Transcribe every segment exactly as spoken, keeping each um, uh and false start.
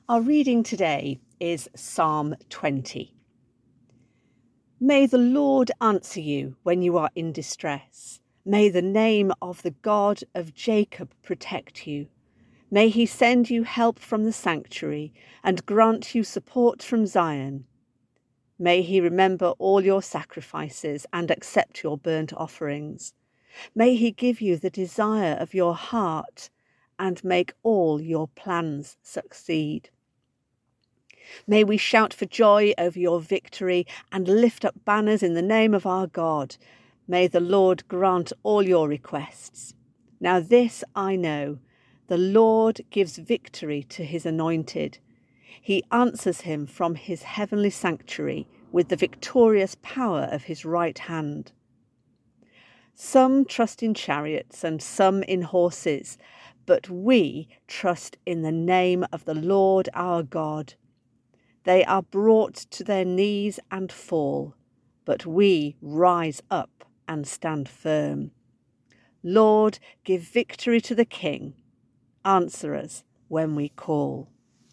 Our reading today is Psalm twenty. May the Lord answer you when you are in distress. May the name of the God of Jacob protect you. May he send you help from the sanctuary and grant you support from Zion. May he remember all your sacrifices and accept your burnt offerings. May he give you the desire of your heart and make all your plans succeed. May we shout for joy over your victory and lift up banners in the name of our God. May the Lord grant all your requests. Now this I know, the Lord gives victory to his anointed. He answers him from his heavenly sanctuary with the victorious power of his right hand. Some trust in chariots and some in horses, but we trust in the name of the Lord our God. They are brought to their knees and fall, but we rise up and stand firm. Lord, give victory to the King. Answer us when we call.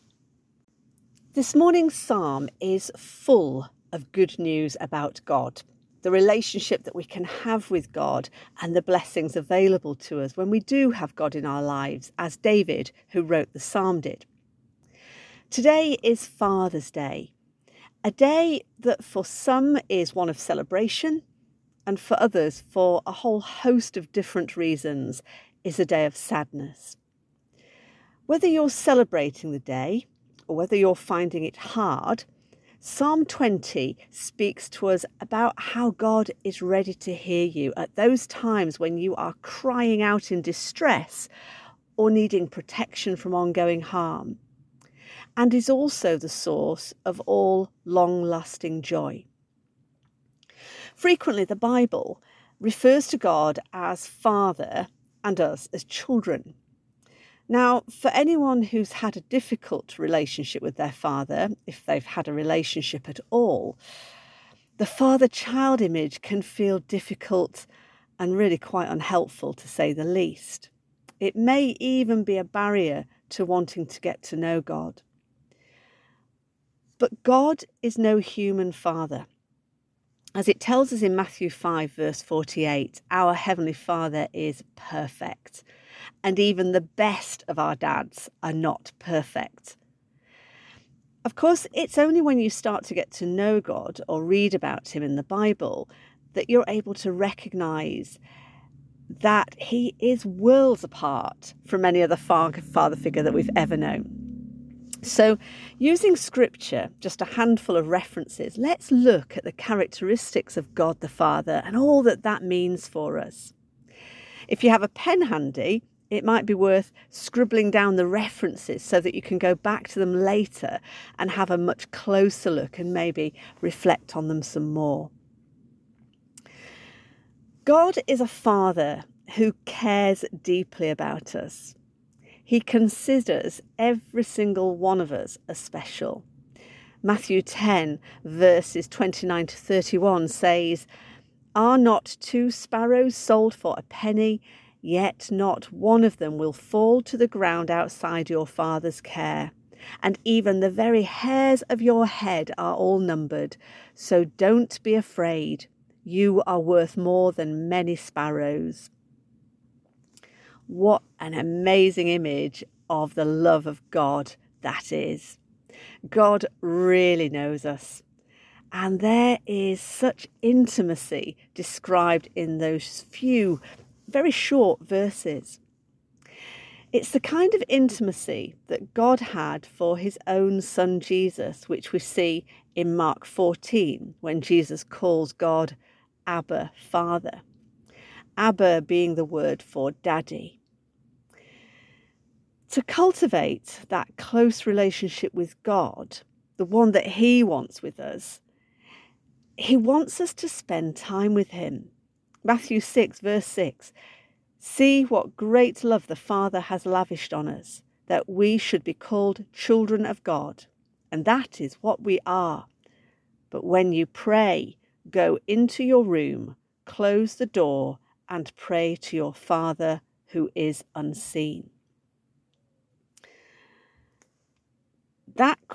This morning's psalm is full of good news about God, the relationship that we can have with God and the blessings available to us when we do have God in our lives, as David, who wrote the psalm, did. Today is Father's Day, a day that for some is one of celebration and for others, for a whole host of different reasons, is a day of sadness. Whether you're celebrating the day or whether you're finding it hard, Psalm twenty speaks to us about how God is ready to hear you at those times when you are crying out in distress or needing protection from ongoing harm, and is also the source of all long-lasting joy. Frequently, the Bible refers to God as Father and us as children. Now, for anyone who's had a difficult relationship with their father, if they've had a relationship at all, the father-child image can feel difficult and really quite unhelpful, to say the least. It may even be a barrier to wanting to get to know God. But God is no human father. As it tells us in Matthew five, verse forty-eight, our Heavenly Father is perfect, and even the best of our dads are not perfect. Of course, it's only when you start to get to know God or read about him in the Bible that you're able to recognise that he is worlds apart from any other father figure that we've ever known. So, using scripture, just a handful of references, let's look at the characteristics of God the Father and all that that means for us. If you have a pen handy, it might be worth scribbling down the references so that you can go back to them later and have a much closer look and maybe reflect on them some more. God is a Father who cares deeply about us. He considers every single one of us as special. Matthew ten, verses twenty-nine to thirty-one says, "Are not two sparrows sold for a penny? Yet not one of them will fall to the ground outside your Father's care. And even the very hairs of your head are all numbered. So don't be afraid. You are worth more than many sparrows." What an amazing image of the love of God that is. God really knows us. And there is such intimacy described in those few very short verses. It's the kind of intimacy that God had for his own son Jesus, which we see in Mark fourteen, when Jesus calls God Abba, Father. Abba being the word for daddy. To cultivate that close relationship with God, the one that he wants with us, he wants us to spend time with him. Matthew six, verse six, "See what great love the Father has lavished on us, that we should be called children of God. And that is what we are. But when you pray, go into your room, close the door, and pray to your Father who is unseen."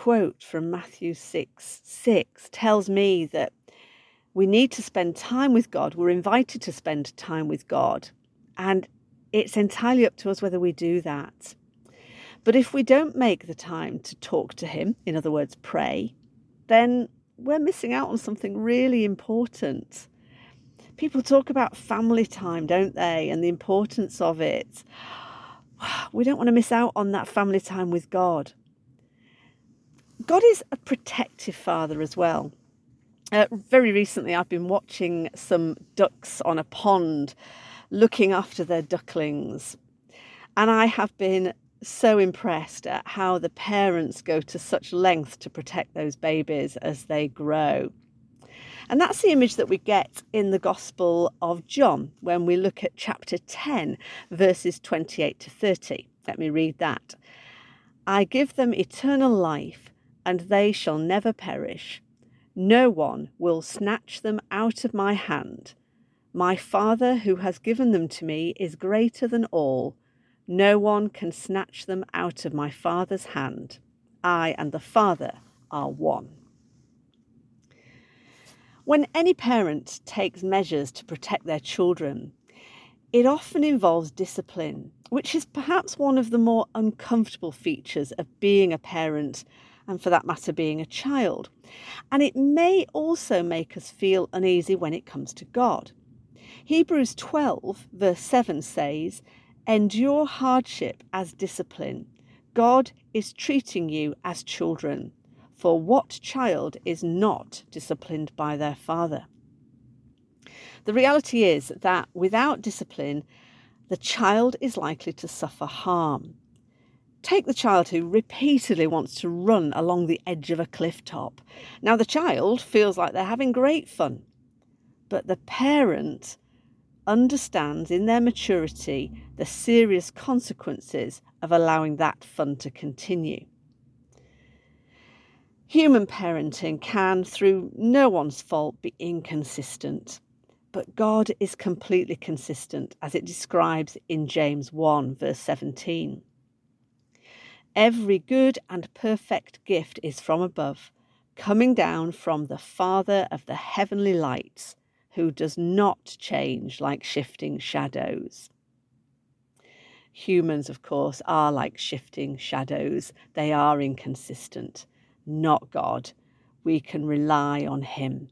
quote from Matthew six six tells me that we need to spend time with God. We're invited to spend time with God, and it's entirely up to us whether we do that. But if we don't make the time to talk to him, in other words, pray, then we're missing out on something really important. People talk about family time, don't they, and the importance of it. We don't want to miss out on that family time with God. God is a protective father as well. Uh, very recently, I've been watching some ducks on a pond looking after their ducklings. And I have been so impressed at how the parents go to such length to protect those babies as they grow. And that's the image that we get in the Gospel of John when we look at chapter ten, verses twenty-eight to thirty. Let me read that. I give them eternal life, and they shall never perish. No one will snatch them out of my hand. My Father who has given them to me is greater than all. No one can snatch them out of my Father's hand. I and the Father are one. When any parent takes measures to protect their children, it often involves discipline, which is perhaps one of the more uncomfortable features of being a parent, and for that matter, being a child. And it may also make us feel uneasy when it comes to God. Hebrews twelve, verse seven says, endure hardship as discipline. God is treating you as children. For what child is not disciplined by their father? The reality is that without discipline, the child is likely to suffer harm. Take the child who repeatedly wants to run along the edge of a cliff top. Now, the child feels like they're having great fun, but the parent understands in their maturity the serious consequences of allowing that fun to continue. Human parenting can, through no one's fault, be inconsistent, but God is completely consistent, as it describes in James one, verse seventeen. Every good and perfect gift is from above, coming down from the Father of the heavenly lights, who does not change like shifting shadows. Humans, of course, are like shifting shadows. They are inconsistent. Not God. We can rely on him.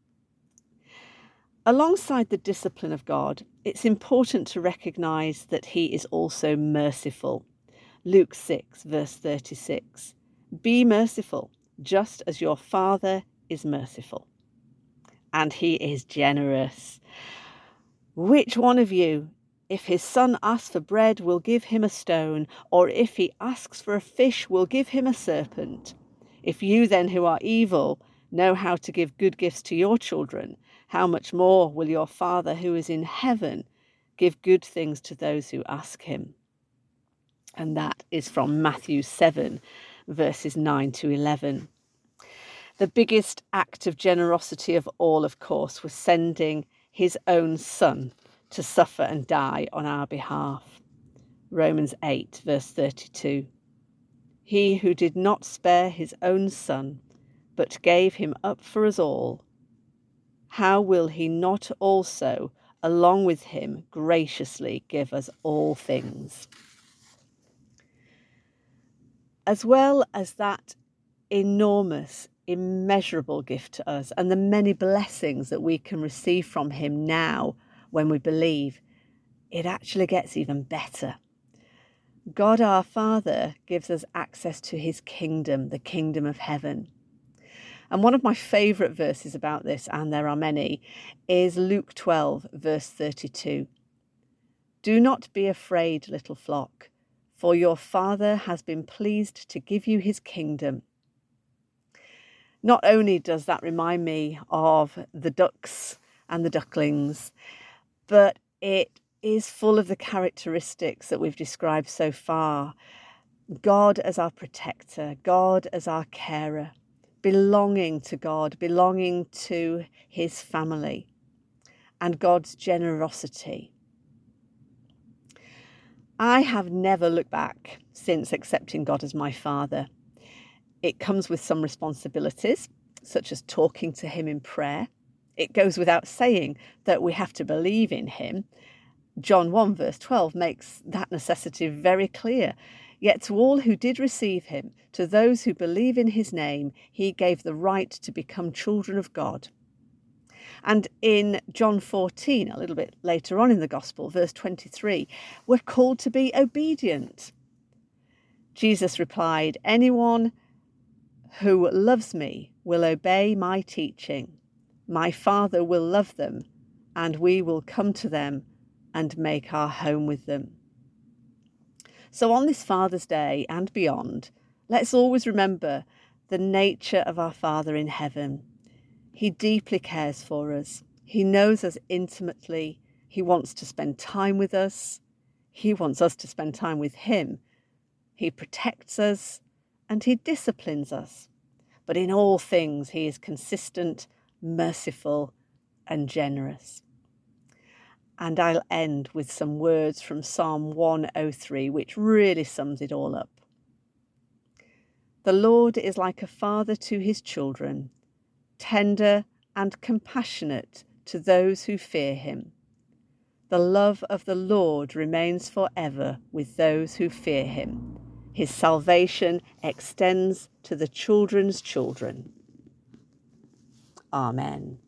Alongside the discipline of God, it's important to recognise that he is also merciful. Luke six, verse thirty-six. Be merciful, just as your Father is merciful. And he is generous. Which one of you, if his son asks for bread, will give him a stone, or if he asks for a fish, will give him a serpent? If you then, who are evil, know how to give good gifts to your children, how much more will your Father who is in heaven give good things to those who ask him? And that is from Matthew seven, verses nine to eleven. The biggest act of generosity of all, of course, was sending his own son to suffer and die on our behalf. Romans eight, verse thirty-two. He who did not spare his own son, but gave him up for us all, how will he not also, along with him, graciously give us all things? As well as that enormous, immeasurable gift to us and the many blessings that we can receive from him now when we believe, it actually gets even better. God our Father gives us access to his kingdom, the kingdom of heaven. And one of my favourite verses about this, and there are many, is Luke twelve, verse thirty-two. Do not be afraid, little flock, for your Father has been pleased to give you his kingdom. Not only does that remind me of the ducks and the ducklings, but it is full of the characteristics that we've described so far. God as our protector, God as our carer, belonging to God, belonging to his family, and God's generosity. I have never looked back since accepting God as my Father. It comes with some responsibilities, such as talking to him in prayer. It goes without saying that we have to believe in him. John one verse twelve makes that necessity very clear. Yet to all who did receive him, to those who believe in his name, he gave the right to become children of God. And in John fourteen, a little bit later on in the Gospel, verse twenty-three, we're called to be obedient. Jesus replied, "Anyone who loves me will obey my teaching. My Father will love them, and we will come to them and make our home with them." So on this Father's Day and beyond, let's always remember the nature of our Father in heaven. He deeply cares for us. He knows us intimately. He wants to spend time with us. He wants us to spend time with him. He protects us and he disciplines us. But in all things, he is consistent, merciful, and generous. And I'll end with some words from Psalm one oh three, which really sums it all up. The Lord is like a father to his children, tender and compassionate to those who fear him. The love of the Lord remains forever with those who fear him. His salvation extends to the children's children. Amen.